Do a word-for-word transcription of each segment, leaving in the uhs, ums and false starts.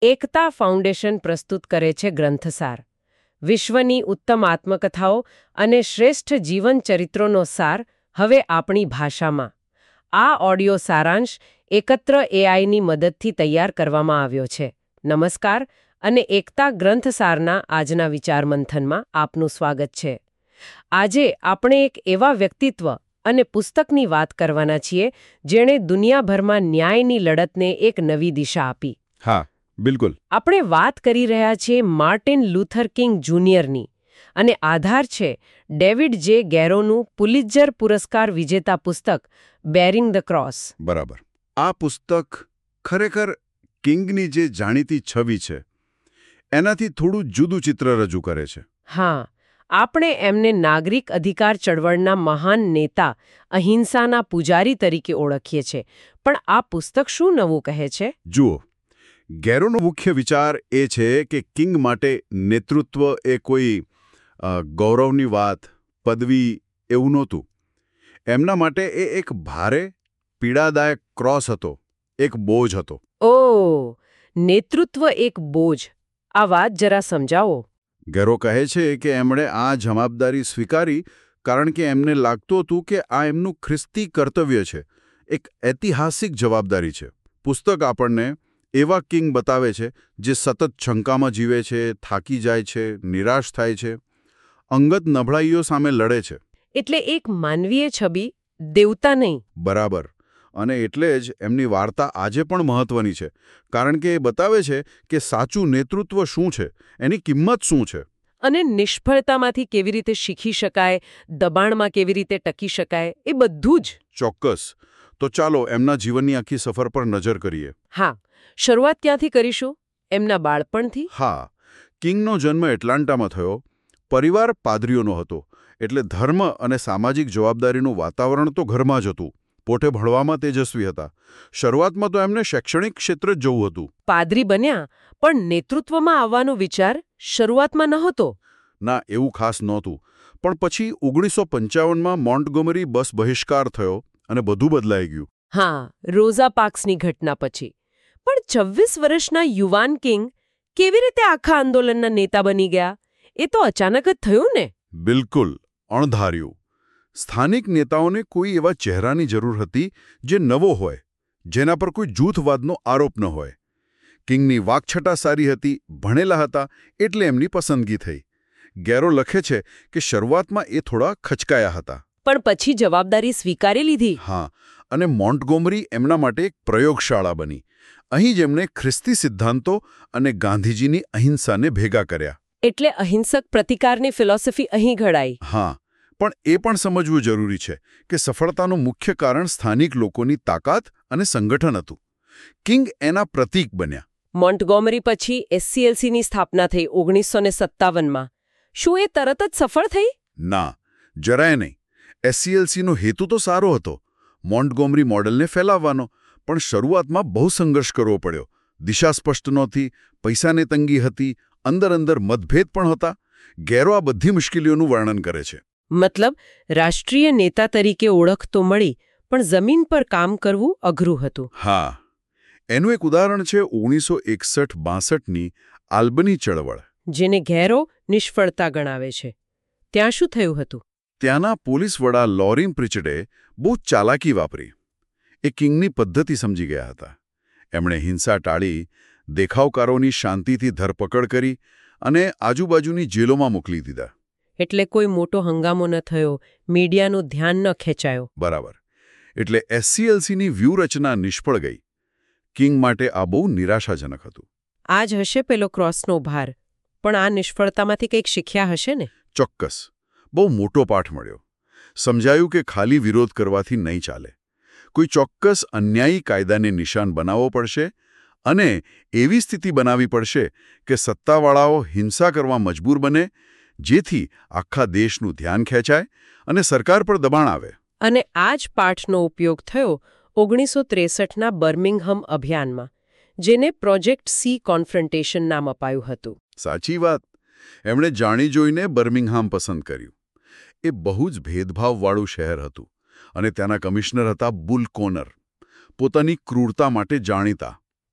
એકતા foundation પ્રસ્તુત કરે છે ગ્રંથસાર. વિશ્વની ઉત્તમ આત્મકથાઓ અને શ્રેષ્ઠ જીવન ચરિત્રોનો સાર હવે આપણી ભાષામાં. આ ઓડિયો સારાંશ એકત્ર એઆઈની મદદથી તૈયાર કરવામાં આવ્યો છે. નમસ્કાર અને એકતા ગ્રંથસારના આજના વિચાર મંથનમાં આપનું સ્વાગત છે. આજે આપણે એક એવા વ્યક્તિત્વ અને પુસ્તકની વાત કરવાના છીએ જેણે દુનિયાભરમાં ન્યાયની લડતને એક નવી દિશા આપી. હા, બિલકુલ. આપણે વાત કરી રહ્યા છીએ માર્ટિન લ્યુથર કિંગ જુનિયરની અને આધાર છે ડેવિડ જે ગેરોનું પુલિત્ઝર પુરસ્કાર વિજેતા પુસ્તક બેરિંગ ધ ક્રોસ. બરાબર. આ પુસ્તક ખરેખર કિંગની જે જાણીતી છબી છે એનાથી થોડું જુદું ચિત્ર રજૂ કરે છે. હા, આપણે એમને નાગરિક અધિકાર ચળવળના મહાન નેતા, અહિંસાના પૂજારી તરીકે ઓળખીએ છીએ. પણ આ પુસ્તક શું નવું કહે છે? જુઓ, ગેરોનો મુખ્ય વિચાર એ છે કે કિંગ માટે નેતૃત્વ એ કોઈ અ, ગૌરવની વાત, પદવી એવું નહોતું. એમના માટે એ એક ભારે, પીડાદાયક ક્રોસ હતો, એક બોજ હતો. ઓહ, નેતૃત્વ એક બોજ. આ વાત જરા સમજાવો. ગેરો કહે છે કે એમણે આ જવાબદારી સ્વીકારી કારણ કે એમને લાગતું હતું કે આ એમનું ખ્રિસ્તી કર્તવ્ય છે, એક ઐતિહાસિક જવાબદારી છે. પુસ્તક આપણને એવા કિંગ બતાવે છે જે સતત શંકામાં જીવે છે, થાકી જાય છે, નિરાશ થાય છે, અંગત નબળાઈઓ સામે લડે છે. એટલે એક માનવીય છબી, દેવતા નહીં. બરાબર. અને એટલે જ એમની વાર્તા આજે પણ મહત્વની છે, કારણ કે એ બતાવે છે કે સાચું નેતૃત્વ શું છે, એની કિંમત શું છે. અને નિષ્ફળતામાંથી કેવી રીતે શીખી શકાય, દબાણમાં કેવી રીતે ટકી શકાય, એ બધું જ. ચોક્કસ. તો ચાલો એમના જીવનની આખી સફર પર નજર કરીએ. હા, શરૂઆત ક્યાંથી કરીશું? એમના બાળપણથી? હા, કિંગનો જન્મ એટલાન્ટામાં થયો. પરિવાર પાદરીઓનો હતો, એટલે ધર્મ અને સામાજિક જવાબદારીનું વાતાવરણ તો ઘરમાં જ હતું. પોતે ભણવામાં તેજસ્વી હતા. શરૂઆતમાં તો એમને શૈક્ષણિક ક્ષેત્ર જ જવું હતું. પાદરી બન્યા, પણ નેતૃત્વમાં આવવાનો વિચાર શરૂઆતમાં નહોતો. ના, એવું ખાસ નહોતું. પણ પછી ઓગણીસો પંચાવનમાં મોન્ટગોમરી બસ બહિષ્કાર થયો અને બધું બદલાઈ ગયું. હા, રોઝા પાર્ક્સની ઘટના પછી. પણ છવ્વીસ વર્ષના યુવાન કિંગ કેવી રીતે આખા આંદોલનના નેતા બની ગયા? એ તો અચાનક જ થયું ને? બિલકુલ, અણધાર્યું. સ્થાનિક નેતાઓને કોઈ એવા ચહેરાની જરૂર હતી જે નવો હોય, જેના પર કોઈ જૂથવાદનો આરોપ ન હોય. કિંગની વાકછટા સારી હતી, ભણેલા હતા, એટલે એમની પસંદગી થઈ. ગેરો લખે છે કે શરૂઆતમાં એ થોડા ખચકાયા હતા. પણ પછી જવાબદારી સ્વીકારી લીધી. હા, અને મોન્ટગોમરી એમના માટે એક પ્રયોગશાળા બની. અહીં જ એમણે ખ્રિસ્તી સિદ્ધાંતો અને ગાંધીજીની અહિંસાને ભેગા કર્યા. એટલે અહિંસક પ્રતિકારની ફિલોસોફી અહીં ઘડાઈ. હા, પણ એ પણ સમજવું જરૂરી છે કે સફળતાનું મુખ્ય કારણ સ્થાનિક લોકોની તાકાત અને સંગઠન હતું. કિંગ એના પ્રતીક બન્યા. મોન્ટગોમરી પછી એસસીએલસીની સ્થાપના થઈ ઓગણીસો ને સત્તાવનમાં. શું એ તરત જ સફળ થઈ? ના, જરાય નહીં. એસસીએલસીનો હેતુ તો સારો હતો, મોન્ટગોમરી મોડેલને ફેલાવવાનો, પણ શરૂઆતમાં બહુ સંઘર્ષ કરવો પડ્યો. દિશા સ્પષ્ટ નહોતી, પૈસાની તંગી હતી, અંદર અંદર મતભેદ પણ હતા. ગેરો આ બધી મુશ્કેલીઓનું વર્ણન કરે છે. મતલબ, રાષ્ટ્રીય નેતા તરીકે ઓળખ તો મળી, પણ જમીન પર કામ કરવું અઘરું હતું. હા, એનું એક ઉદાહરણ છે ઓગણીસો એકસઠ બાસઠની આલ્બની ચળવળ, જેને ગેરો નિષ્ફળતા ગણાવે છે. ત્યાં શું થયું હતું? ત્યાંના પોલીસ વડા લોરીન પ્રિચડે બહુ ચાલાકી વાપરી. એ કિંગની પદ્ધતિ સમજી ગયા હતા. એમણે હિંસા ટાળી, દેખાવકારોની શાંતિથી ધરપકડ કરી અને આજુબાજુની જેલોમાં મોકલી દીધા. એટલે કોઈ મોટો હંગામો ન થયો, મીડિયાનું ધ્યાન ન ખેંચાયો. બરાબર. એટલે એસસીએલસીની વ્યૂહરચના નિષ્ફળ ગઈ. કિંગ માટે આ બહુ નિરાશાજનક હતું. આ જ હશે પેલો ક્રોસનો ભાર. પણ આ નિષ્ફળતામાંથી કંઈક શીખ્યા હશે ને? ચોક્કસ. બહુ મોટો પાઠ મળ્યો. સમજાયું કે ખાલી વિરોધ કરવાથી નહીં ચાલે. કોઈ ચોક્કસ અન્યાયી કાયદાને નિશાન બનાવવો પડશે અને એવી સ્થિતિ બનાવવી પડશે કે સત્તાવાળાઓ હિંસા કરવા મજબૂર બને, જેથી આખા દેશનું ધ્યાન ખેંચાય અને સરકાર પર દબાણ આવે. અને આ જ પાઠનો ઉપયોગ થયો ઓગણીસો ત્રેસઠના બર્મિંગહમ અભિયાનમાં, જેને પ્રોજેક્ટ સી કોન્ફ્રન્ટેશન નામ અપાયું હતું. સાચી વાત. એમણે જાણી જોઈને બર્મિંગહામ પસંદ કર્યું. એ બહુ જ ભેદભાવવાળું શહેર હતું અને ત્યાંના કમિશનર હતા બુલ કોનર, પોતાની ક્રૂરતા માટે જાણીતા.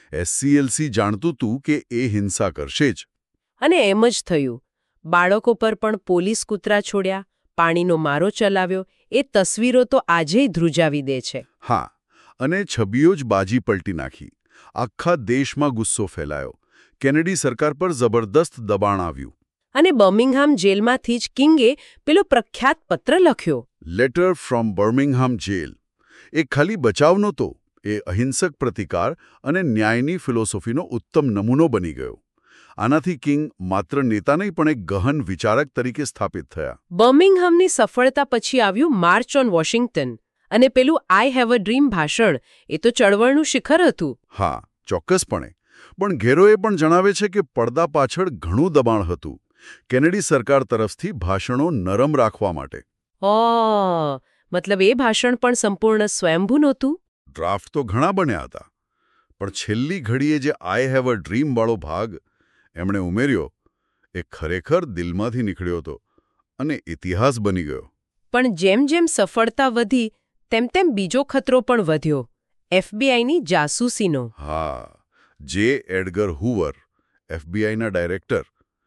એસસીએલસી જાણતું હતું કે એ હિંસા કરશે જ. અને એમ જ થયું. બાળકો પર પણ પોલીસ કૂતરા છોડ્યા, પાણીનો મારો ચલાવ્યો. એ તસવીરો તો આજેય ધ્રુજાવી દે છે. હા, અને છબીઓ જ બાજી પલટી નાખી. આખા દેશમાં ગુસ્સો ફેલાયો. કેનેડી સરકાર પર જબરદસ્ત દબાણ આવ્યું. અને બર્મિંગહામ જેલમાંથી જ કિંગે પેલો પ્રખ્યાત પત્ર લખ્યો. Letter from Birmingham jail. એ ખાલી બચાવ નહોતો, એ અહિંસક પ્રતિકાર અને ન્યાયની ફિલોસોફીનો ઉત્તમ નમૂનો બની ગયો. આનાથી કિંગ માત્ર નેતા નહીં પણ એક ગહન વિચારક તરીકે સ્થાપિત થયા. બર્મિંગહામની સફળતા પછી આવ્યું માર્ચ ઓન વોશિંગ્ટન. અને પેલું આઈ હેવ અ ડ્રીમ ભાષણ, એ તો ચળવળનું શિખર હતું. હા, ચોક્કસપણે. પણ ઘેરોએ પણ જણાવે છે કે પડદા પાછળ ઘણું દબાણ હતું. કેનેડી સરકાર તરફથી ભાષણો નરમ રાખવા માટે. ઓહ, મતલબ એ ભાષણ પણ સંપૂર્ણ સ્વયંભૂ નહોતું? ડ્રાફ્ટ તો ઘણા બન્યા હતા, પણ છેલ્લી ઘડીએ જે આઈ હેવ અ ડ્રીમ વાળો ભાગ એમણે ઉમેર્યો, એ ખરેખર દિલમાંથી નીકળ્યો હતો અને ઇતિહાસ બની ગયો. પણ જેમ જેમ સફળતા વધી તેમ તેમ બીજો ખતરો પણ વધ્યો. એફબીઆઈની જાસૂસીનો. હા, જે એડગર હૂવર, એફબીઆઈના ડાયરેક્ટર,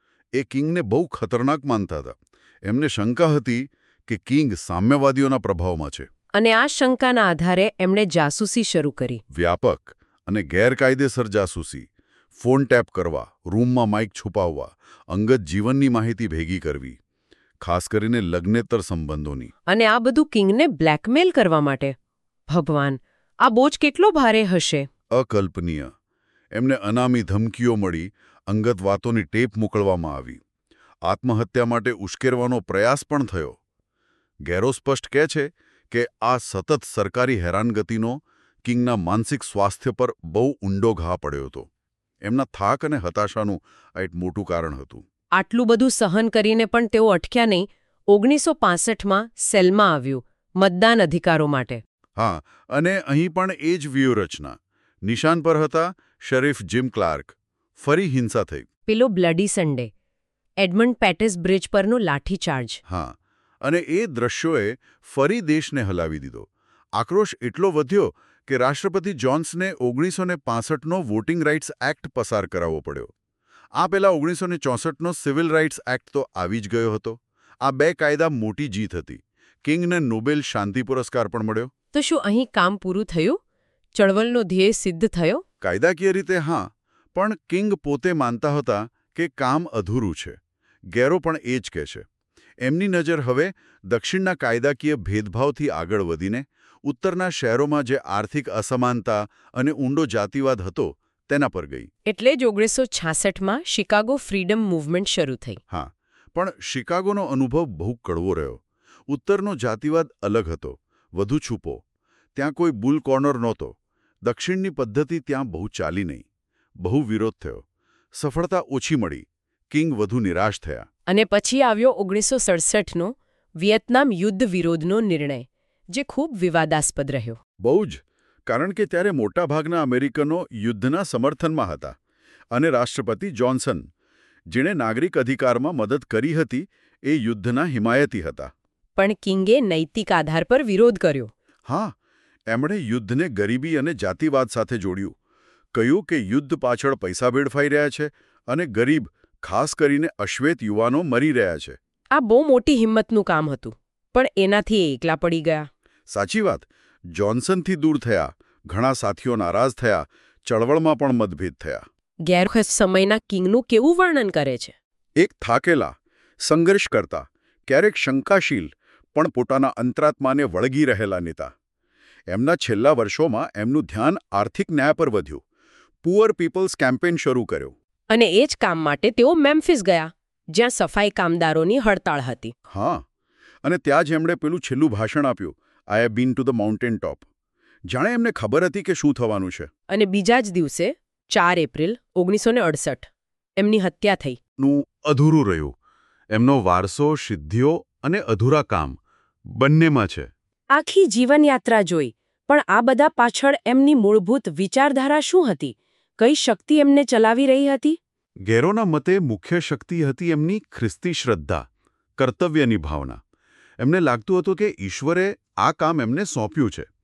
એ કિંગને બહુ ખતરનાક માનતા હતા. એમને શંકા હતી કે કિંગ સામ્યવાદીઓના પ્રભાવમાં છે. અને આ શંકાના આધારે એમણે જાસૂસી શરૂ કરી. વ્યાપક અને ગેરકાયદેસર જાસૂસી. ફોન ટેપ કરવા, રૂમમાં માઇક છુપાવવા, અંગત જીવનની માહિતી ભેગી કરવી, ખાસ કરીને લગ્નેતર સંબંધોની. અને આ બધું કિંગને બ્લેકમેલ કરવા માટે. ભગવાન, આ બોજ કેટલો ભારે હશે! અકલ્પનીય. એમને અનામી ધમકીઓ મળી, અંગત વાતોની ટેપ મોકલવામાં આવી. આત્મહત્યા માટે ઉશ્કેરવાનો પ્રયાસ પણ થયો. ગેરો સ્પષ્ટ કહે છે કે આ સતત સરકારી હેરાનગતિનો કિંગના માનસિક સ્વાસ્થ્ય પર બહુ ઊંડો ઘા પડ્યો હતો. એમના થાક અને હતાશાનું આ એક મોટું કારણ હતું. આટલું બધું સહન કરીને પણ તેઓ અટક્યા નહીં. ઓગણીસો પાસઠમાં સેલમાં આવ્યું, મતદાન અધિકારો માટે. હા, અને અહીં પણ એ જ વ્યૂહરચના. નિશાન પર હતા શરીફ જીમ ક્લાર્ક. ફરી હિંસા થઈ. પેલો bloody Sunday, Edmund Pettus bridge પરનો લાઠીચાર્જ. હા, અને એ દ્રશ્યોએ ફરી દેશને હલાવી દીધો. આક્રોશ એટલો વધ્યો કે રાષ્ટ્રપતિ જોન્સને ઓગણીસો પાસઠનો વોટિંગ રાઇટ્સ એક્ટ પસાર કરાવવો પડ્યો. આ પહેલા ઓગણીસો ચોસઠનો સિવિલ રાઇટ્સ એક્ટ તો આવી જ ગયો હતો. આ બે કાયદા મોટી જીત હતી. કિંગને નોબેલ શાંતિ પુરસ્કાર પણ મળ્યો. તો શું અહીં કામ પૂરું થયું? ચળવળનો ધ્યેય સિદ્ધ થયો? કાયદાકીય રીતે હા, પણ કિંગ પોતે માનતા હતા કે કામ અધૂરું છે. ગેરો પણ એ જ કહે છે. એમની નજર હવે દક્ષિણના કાયદાકીય ભેદભાવથી આગળ વધીને ઉત્તરના શહેરોમાં જે આર્થિક અસમાનતા અને ઊંડો જાતિવાદ હતો તેના પર ગઈ. એટલે જ ઓગણીસો છાસઠમાં શિકાગો ફ્રીડમ મૂવમેન્ટ શરૂ થઈ. હા, પણ શિકાગોનો અનુભવ બહુ કડવો રહ્યો. ઉત્તરનો જાતિવાદ અલગ હતો, વધુ છૂપો. ત્યાં કોઈ બુલ કોર્નર નહોતો. દક્ષિણની પદ્ધતિ ત્યાં બહુ ચાલી નહીં. બહુ વિરોધ થયો. સફળતા ઓછી મળી. કિંગ વધુ નિરાશ થયા. અને પછી આવ્યો ઓગણીસો સડસઠનો વિયેતનામ યુદ્ધ વિરોધનો નિર્ણય, જે ખૂબ વિવાદાસ્પદ રહ્યો. બહુ જ, કારણ કે ત્યારે મોટાભાગના અમેરિકનો યુદ્ધના સમર્થનમાં હતા અને રાષ્ટ્રપતિ જોન્સન, જેણે નાગરિક અધિકારમાં મદદ કરી હતી, એ યુદ્ધના હિમાયતી હતા. પણ કિંગે નૈતિક આધાર પર વિરોધ કર્યો. હા, એમણે યુદ્ધને ગરીબી અને જાતિવાદ સાથે જોડ્યું. કહ્યું કે યુદ્ધ પાછળ પૈસા વેડફાઈ રહ્યા છે અને ગરીબ, ખાસ કરીને અશ્વેત યુવાનો મરી રહ્યા છે. આ બહુ મોટી હિંમતનું કામ હતું, પણ એનાથી એ એકલા પડી ગયા. સાચી વાત. જોન્સનથી દૂર થયા, ઘણા સાથીઓ નારાજ થયા, ચળવળમાં પણ મતભેદ થયા. ગેરો સમયના કિંગનું કેવું વર્ણન કરે છે? એક થાકેલા, સંઘર્ષ કરતા, ક્યારેક શંકાશીલ, પણ પોતાના અંતરાત્માને વળગી રહેલા નેતા. એમના છેલ્લા વર્ષોમાં એમનું ધ્યાન આર્થિક ન્યાય પર વધ્યું. પુઅર પીપલ્સ કેમ્પેઇન શરૂ કર્યો. અને એ જ કામ માટે તેઓ મેમ્ફિસ ગયા, જ્યાં સફાઈ કામદારોની હડતાળ હતી. હા, અને ત્યાં જ એમણે પેલું છેલ્લું ભાષણ આપ્યું, I have been to the mountain top. જાણે એમને ખબર હતી કે શું થવાનું છે. અને બીજા જ દિવસે ચાર એપ્રિલ ઓગણીસો અડસઠ એમની હત્યા થઈ. નું અધૂરું રહ્યું. એમનો વારસો, સિદ્ધિઓ અને અધૂરા કામ બંનેમાં છે. આખી જીવનયાત્રા જોઈ, પણ આ બધા પાછળ એમની મૂળભૂત વિચારધારા શું હતી? કઈ શક્તિ એમને ચલાવી રહી હતી? ગેરોના મતે મુખ્ય શક્તિ હતી એમની ખ્રિસ્તી શ્રદ્ધા, કર્તવ્યની ભાવના. એમને લાગતું હતું કે ઈશ્વરે આ કામ એમને સોંપ્યું છે.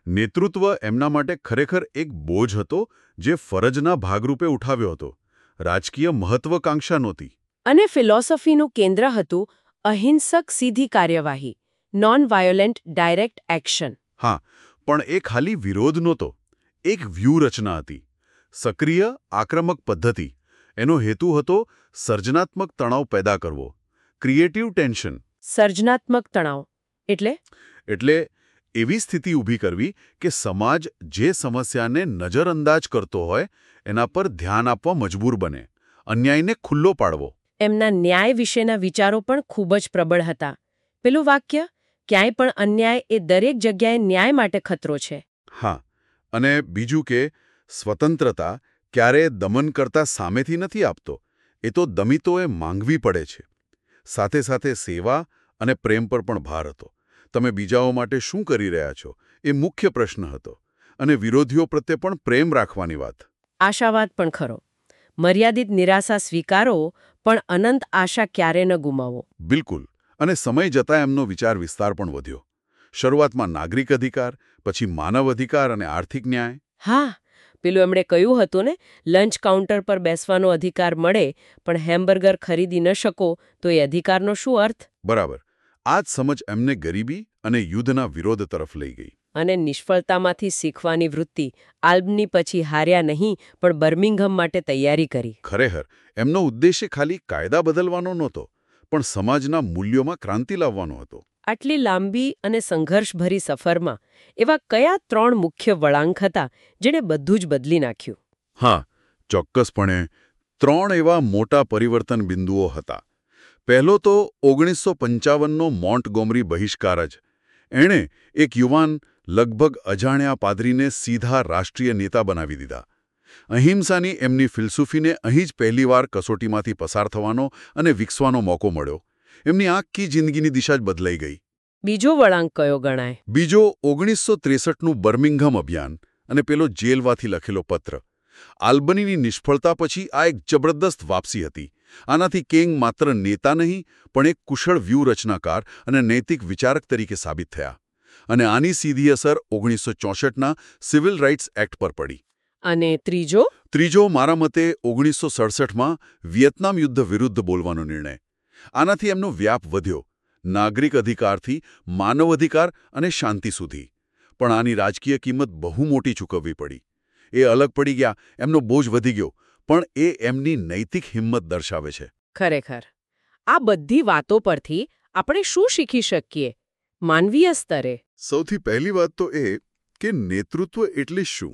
નેતૃત્વ એમના માટે ખરેખર એક બોજ હતો જે ફરજના ભાગરૂપે ઉઠાવ્યો હતો. રાજકીય મહત્વાકાંક્ષા નહોતી. અને ફિલોસોફીનું કેન્દ્ર હતું અહિંસક સીધી કાર્યવાહી, નોન વાયોલેન્ટ ડાયરેક્ટ એક્શન. હા, પણ એ ખાલી વિરોધ નહોતો. એક વ્યૂહરચના હતી. સક્રિય, આક્રમક પદ્ધતિ. એનો હેતુ હતો સર્જનાત્મક તણાવ પેદા કરવો. Creative tension. સર્જનાત્મક તણાવ એટલે? એટલે એવી સ્થિતિ ઊભી કરવી કે સમાજ જે સમસ્યાને નજરઅંદાજ કરતો હોય એના પર ધ્યાન આપવા મજબૂર બને. અન્યાયને ખુલ્લો પાડવો. એમના ન્યાય વિશેના વિચારો પણ ખૂબ જ પ્રબળ હતા. પેલું વાક્ય, ક્યાંય પણ અન્યાય એ દરેક જગ્યાએ ન્યાય માટે ખતરો છે. હા, અને બીજું કે સ્વતંત્રતા ક્યારેય દમન કરતા સામેથી નથી આપતો. એ તો દમિતોએ માંગવી પડે છે. સાથે સાથે સેવા અને પ્રેમ પર પણ ભાર હતો. તમે બીજાઓ માટે શું કરી રહ્યા છો એ મુખ્ય પ્રશ્ન હતો. અને વિરોધીઓ પ્રત્યે પણ પ્રેમ રાખવાની વાત. આશાવાદ પણ ખરો. મર્યાદિત નિરાશા સ્વીકારો, પણ અનંત આશા ક્યારે ન ગુમાવો. બિલકુલ. અને સમય જતાં એમનો વિચાર વિસ્તાર પણ વધ્યો. શરૂઆતમાં નાગરિક અધિકાર, પછી માનવ અધિકાર અને આર્થિક ન્યાય. હા, પેલું એમણે કહ્યું હતું ને, લંચ કાઉન્ટર પર બેસવાનો અધિકાર મળે પણ હેમબર્ગર ખરીદી ન શકો તો એ અધિકારનો શું અર્થ? બરાબર. આ જ સમજ એમને ગરીબી અને યુદ્ધના વિરોધ તરફ લઈ ગઈ. અને નિષ્ફળતામાંથી શીખવાની વૃત્તિ. આલ્બની પછી હાર્યા નહીં, પણ બર્મિંઘમ માટે તૈયારી કરી. ખરેખર એમનો ઉદ્દેશ્ય ખાલી કાયદા બદલવાનો નહોતો, પણ સમાજના મૂલ્યોમાં ક્રાંતિ લાવવાનો હતો. આટલી લાંબી અને સંઘર્ષભરી સફરમાં એવા કયા ત્રણ મુખ્ય વળાંક હતા જેણે બધું જ બદલી નાખ્યું? હા, ચોક્કસપણે ત્રણ એવા મોટા પરિવર્તન બિંદુઓ હતા. પહેલો તો ઓગણીસો પંચાવનનો મોન્ટગોમરી બહિષ્કાર જ. એણે એક યુવાન, લગભગ અજાણ્યા પાદરીને સીધા રાષ્ટ્રીય નેતા બનાવી દીધા. અહિંસાની એમની ફિલસૂફીને અહીં જ પહેલીવાર કસોટીમાંથી પસાર થવાનો અને વિકસવાનો મોકો મળ્યો. એમની આખી જિંદગીની દિશા જ બદલાઈ ગઈ. બીજો વળાંક કયો ગણાય? બીજો ઓગણીસો ત્રેસઠનું બર્મિંઘમ અભિયાન અને પેલો જેલવાથી લખેલો પત્ર. આલ્બનીની નિષ્ફળતા પછી આ એક જબરદસ્ત વાપસી હતી. આનાથી કિંગ માત્ર નેતા નહીં, પણ એક કુશળ વ્યૂહરચનાકાર અને નૈતિક વિચારક તરીકે સાબિત થયા. અને આની સીધી અસર ઓગણીસો ચોસઠના સિવિલ રાઇટ્સ એક્ટ પર પડી. અને ત્રીજો? ત્રીજો મારા મતે ઓગણીસો સડસઠમાં વિયેતનામ યુદ્ધ વિરુદ્ધ બોલવાનો નિર્ણય. આનાથી એમનો વ્યાપ વધ્યો. નાગરિક અધિકારથી માનવ અધિકાર અને શાંતિ સુધી. પણ આની રાજકીય કિંમત બહુ મોટી ચૂકવવી પડી. એ અલગ પડી ગયા, એમનો બોજ વધી ગયો, પણ એ એમની નૈતિક હિંમત દર્શાવે છે. ખરેખર આ બધી વાતો પરથી આપણે શું શીખી શકીએ માનવીય સ્તરે? સૌથી પહેલી વાત તો એ કે નેતૃત્વ એટલે શું?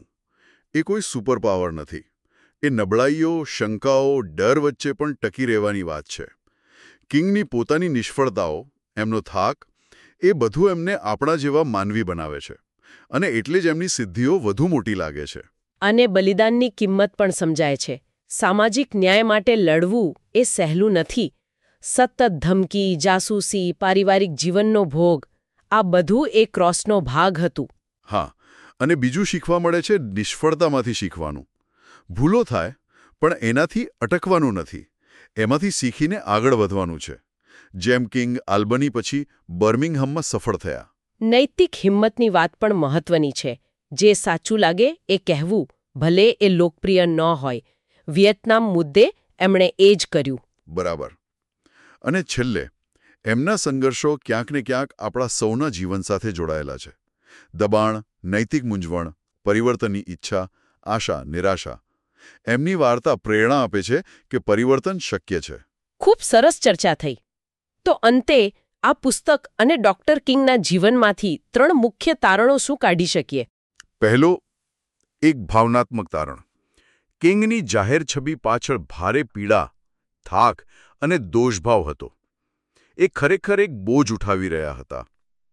એ કોઈ સુપર પાવર નથી. એ નબળાઈઓ, શંકાઓ, ડર વચ્ચે પણ ટકી રહેવાની વાત છે. કિંગની પોતાની નિષ્ફળતાઓ, એમનો થાક, એ બધું એમને આપણા જેવા માનવી બનાવે છે. અને એટલે જ એમની સિદ્ધિઓ વધુ મોટી લાગે છે. અને બલિદાનની કિંમત પણ સમજાય છે. સામાજિક ન્યાય માટે લડવું એ સહેલું નથી. સતત ધમકી, જાસૂસી, પારિવારિક જીવનનો ભોગ, આ બધું એ ક્રોસનો ભાગ હતું. હા, અને બીજું શીખવા મળે છે નિષ્ફળતામાંથી શીખવાનું. ભૂલો થાય, પણ એનાથી અટકવાનું નથી. એમાંથી શીખીને આગળ વધવાનું છે. જેમ કિંગ આલ્બની પછી બર્મિંઘમમાં સફળ થયા. નૈતિક હિંમતની વાત પણ મહત્વની છે. જે સાચું લાગે એ કહેવું, ભલે એ લોકપ્રિય ન હોય. વિયેતનામ મુદ્દે એમણે એ જ કર્યું. બરાબર. અને છેલ્લે એમના સંઘર્ષો ક્યાંક ને ક્યાંક આપણા સૌના જીવન સાથે જોડાયેલા છે. દબાણ, નૈતિક મૂંઝવણ, પરિવર્તનની ઈચ્છા, આશા, નિરાશા. એમની વાર્તા પ્રેરણા આપે છે કે પરિવર્તન શક્ય છે. ખૂબ સરસ ચર્ચા થઈ. તો અંતે આ પુસ્તક અને ડોક્ટર કિંગના જીવનમાંથી ત્રણ મુખ્ય તારણો શું કાઢી શકીએ? પહેલો, એક ભાવનાત્મક તારણ. કિંગની જાહેર છબી પાછળ ભારે પીડા, થાક અને દોષભાવ હતો. એ ખરેખર એક બોજ ઉઠાવી રહ્યા હતા.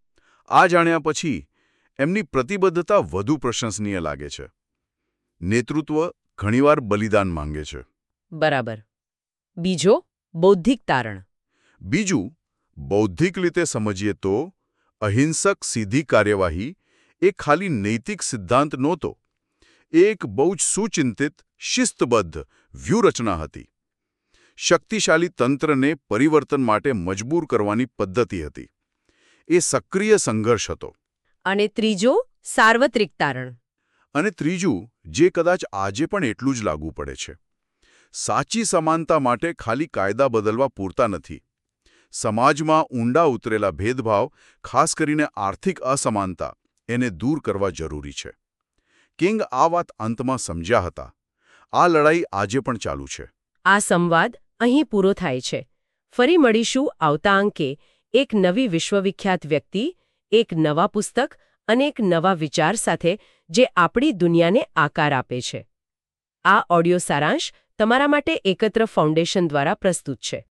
આ જાણ્યા પછી એમની પ્રતિબદ્ધતા વધુ પ્રશંસનીય લાગે છે. નેતૃત્વ ઘણીવાર બલિદાન માંગે છે. બરાબર. બીજો, બૌદ્ધિક તારણ. બીજું, બૌદ્ધિક રીતે સમજીએ તો અહિંસક સીધી કાર્યવાહી એ ખાલી નૈતિક સિદ્ધાંત નહોતો. એ એક બહુ જ સુચિંતિત, શિસ્તબદ્ધ વ્યૂહરચના હતી. શક્તિશાળી તંત્રને પરિવર્તન માટે મજબૂર કરવાની પદ્ધતિ હતી. એ સક્રિય સંઘર્ષ હતો. અને ત્રીજો, સાર્વત્રિક તારણ. અને ત્રીજું, જે કદાચ આજે પણ એટલું જ લાગુ પડે છે, સાચી સમાનતા માટે ખાલી કાયદા બદલવા પૂરતા નથી. સમાજમાં ઊંડા ઉતરેલા ભેદભાવ, ખાસ કરીને આર્થિક અસમાનતા, એને દૂર કરવા જરૂરી છે. કિંગ આ વાત અંતમાં સમજ્યા હતા. આ લડાઈ આજે પણ ચાલુ છે. આ સંવાદ અહીં પૂરો થાય છે. ફરી મળીશું આવતા અંકે એક નવી વિશ્વવિખ્યાત વ્યક્તિ, એક નવા પુસ્તક અને એક નવા વિચાર સાથે જે આપણી દુનિયાને આકાર આપે છે. આ ઓડિયો સારાંશ તમારા માટે એકત્ર ફાઉન્ડેશન દ્વારા પ્રસ્તુત છે.